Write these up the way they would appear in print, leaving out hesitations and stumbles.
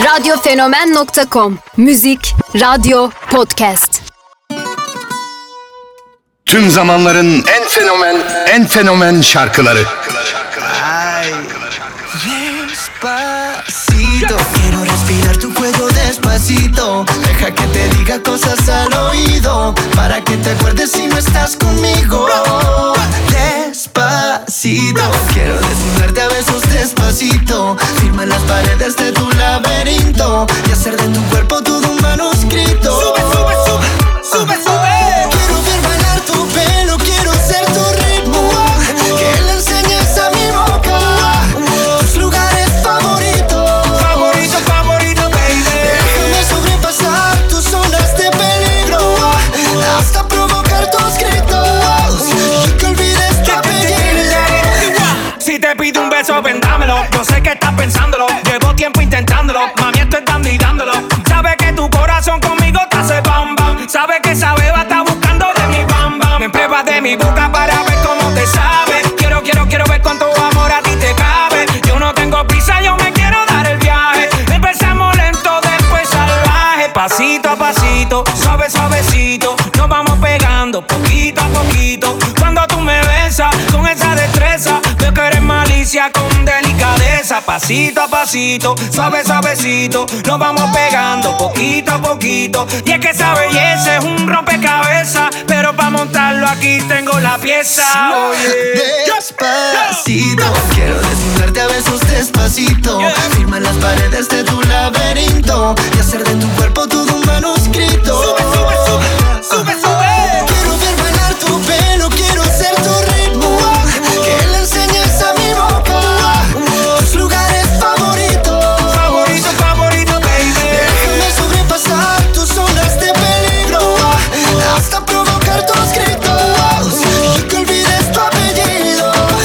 Radyofenomen.com. Müzik, radyo, podcast. Tüm zamanların en fenomen şarkıları. Ay, despacito, quiero respirar tu cuello despacito. Deja que te diga cosas al oído, para que te acuerdes si no estás conmigo. Despacito, quiero desnudarte a besos despacito. Firma las paredes de tu laberinto y hacer de tu cuerpo todo un manuscrito. Sube, sube, sube, sube, sube. Quiero ver bailar tu pelo, quiero ser tu ritmo, que le enseñes a mi boca tus lugares favoritos. Favorito, favorito, baby. Déjame sobrepasar tus zonas de peligro, hasta provocar tus gritos y que olvides tu apellido. Si te pido un beso, ven dámelo. Yo sé que estás pensándolo, llevo tiempo intentándolo. Mami, estoy dando y dándolo. Sabes que tu corazón conmigo te hace bam bam. Sabes que esa beba está buscando de mi bam bam. Me pruebas de mi boca para ver cómo te sabe. Quiero ver cuánto amor a ti te cabe. Yo no tengo prisa, yo me quiero dar el viaje. Empezamos lento, después salvaje. Pasito a pasito, suave suavecito, nos vamos pegando poquito a poquito. Cuando tú me besas con esa destreza, veo que eres malicia con delicadeza. Pasito a pasito, suave suavecito, nos vamos pegando poquito a poquito. Y es que esa belleza es un rompecabezas, pero para montarlo aquí tengo la pieza. Despacito, quiero desnudarte a besos despacito. Firma las paredes de tu laberinto y hacer de tu cuerpo todo un manuscrito. Sube, sube, sube, sube, sube. Quiero ver bailar tu pelo, quiero ser tu ritmo, que le enseñes a mi boca tus lugares favoritos. Favorito, favorito, baby. Déjame sobrepasar tus zonas de peligro, hasta provocar tus gritos y que olvides tu apellido.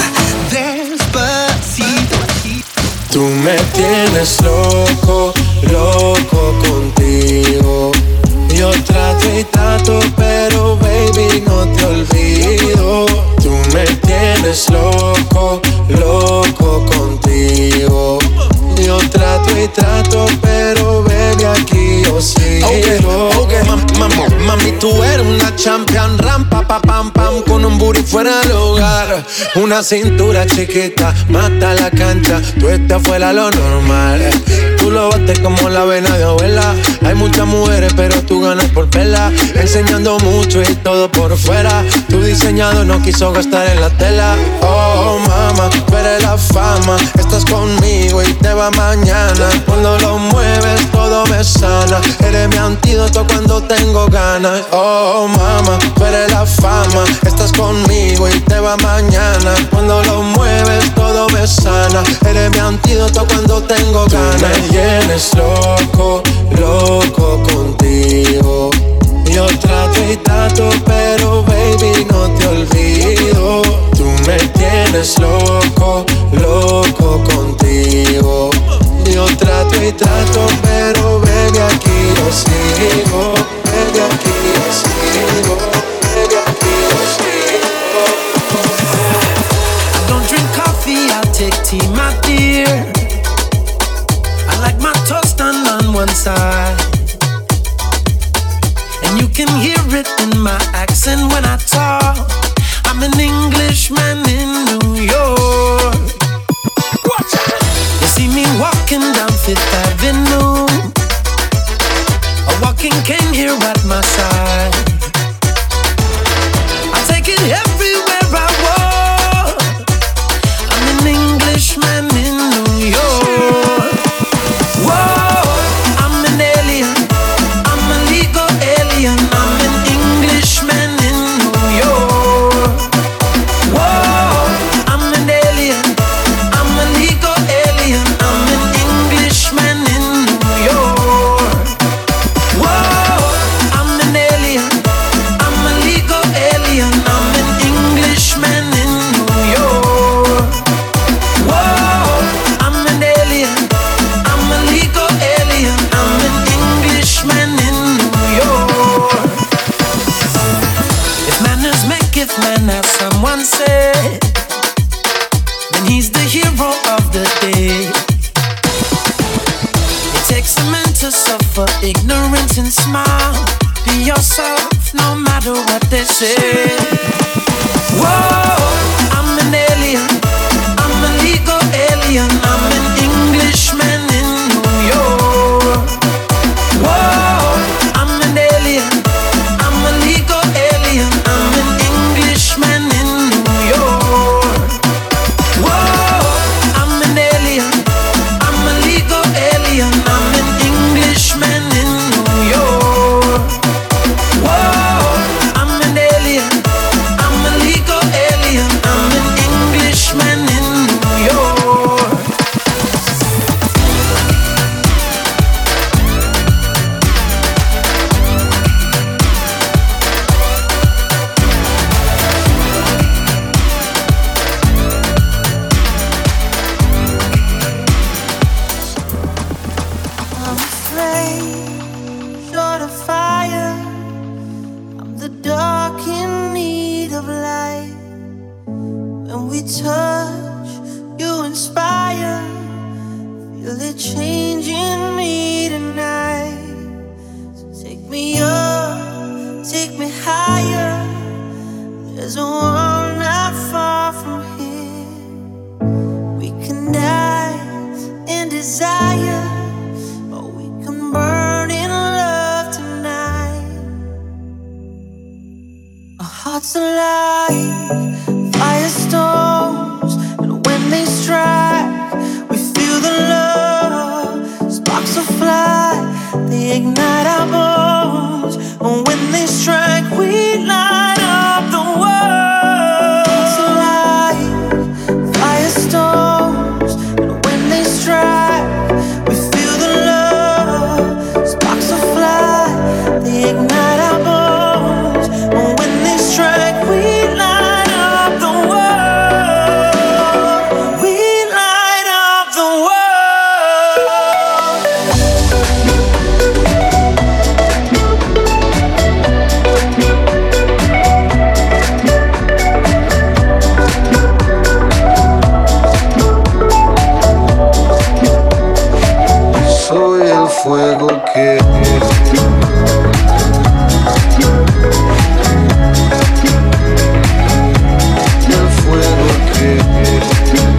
Despacito. Tú me tienes loco, loco contigo. Yo trato y trato, pero baby no te olvido. Tú me tienes loco, loco contigo. Yo trato y trato, pero baby aquí yo sigo. Okay. Mami, tú eres una champion, rampa, pa, pam, pam, con un booty fuera del hogar. Una cintura chiquita, mata la cancha, tú estás fuera lo normal. Tú lo bates como la vena de abuela. Hay muchas mujeres, pero tú ganas por vela. Enseñando mucho y todo por fuera. Tu diseñado no quiso gastar en la tela. Oh, mama, tú eres la fama. Estás conmigo y te va mañana. Cuando lo mueves todo me sana. Eres mi antídoto cuando tengo ganas. Oh, mama, tú eres la fama. Estás conmigo y te va mañana. Cuando lo mueves todo me sana. Eres mi antídoto cuando tengo ganas. Tú me tienes loco, loco contigo. Yo trato y trato, pero baby no te olvido. Tú me tienes loco, loco contigo. Yo trato y trato, pero baby aquí yo sigo. Baby aquí yo sigo. Baby aquí yo sigo. I don't drink coffee, I'll take tea, my dear. I like my toast done on one side, and you can hear it in my accent when I talk. I'm an Englishman in New York. You see me walking down Fifth Avenue, a walking king here at my side. I take it everywhere I walk. I'm an Englishman in New York. Whoa, I'm an alien, I'm a legal alien. I'm an Englishman in New York. Whoa, to suffer ignorance and smile. Be yourself no matter what they say. Whoa, I'm an alien, I'm a legal alien, I'm an Englishman in New York. Whoa, I'm an alien, I'm a legal alien, I'm an Englishman in New York. Whoa, I'm an alien, I'm a legal alien, I'm an Englishman in New York. Whoa, I'm an alien, I'm a legal alien, I'm an Englishman in New York. I'm afraid, short of fire. I'm the dark in need of light. When we touch, you inspire. Feel it changing me tonight. So take me up, take me higher. There's a world not far from here. We can die in desire, or we can burn in love tonight. Our hearts alive, firestorms, and when they strike, we feel the love. Sparks will fly, they ignite our bones, and when they strike, we light up the world. Hearts alive, firestorms, and when they strike, we feel the love. Sparks will fly, they ignite our bones, and when they strike, we light up the world. We light up the world. Soy el fuego que el fuego que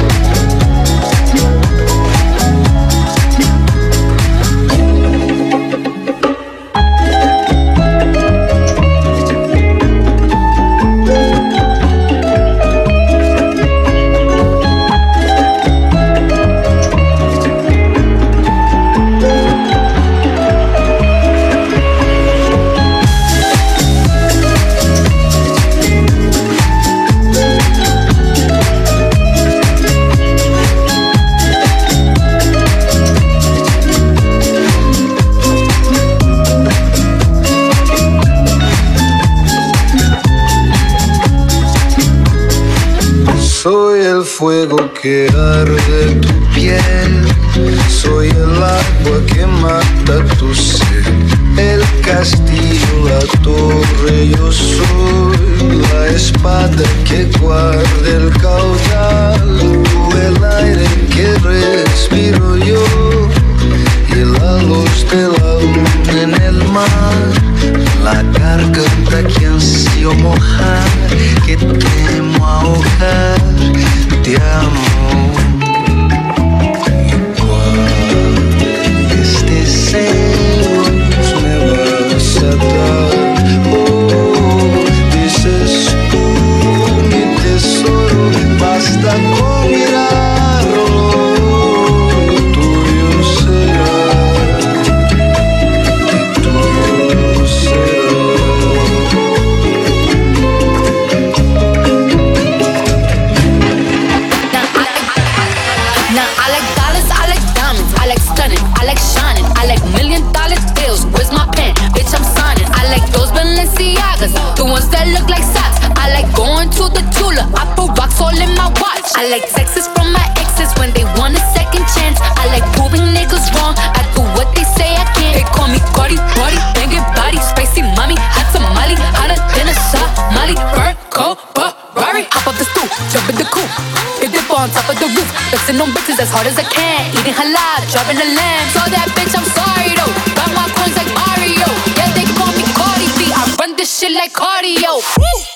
soy el fuego que arde tu piel, soy el agua que mata tu sed, el castillo, la torre, yo soy la espada que guarda el caudal, tú el aire que respiro yo, y la luz de la luna en el mar, la garganta que ansio mojar, que temo ahogar, te amo. Igual este celos me vas a dar. Oh, dices tú, mi tesoro, basta con mirarlo, tuyo será, tuyo será. Now I like dollars, I like diamonds, I like stunning, I like shining, I like $1 million deals. Where's my pen? Bitch, I'm signing. I like those Balenciagas, the ones that look like socks. I like going to the Tula, I put rocks all in my watch. I like texts from my exes when they want a second chance. I like proving niggas wrong, I do what they say I can't. They call me Cardi, Cardi, banging body, spicy mommy, hot tamale, hotter than a Somali. Fur coat, Ferrari, hop up the stoop, jump in the coupe, hit dip on top of the roof, flexing on bitches as hard as I can, eating halal, driving a lamb. So that bitch, I'm sorry. like cardio. Woo!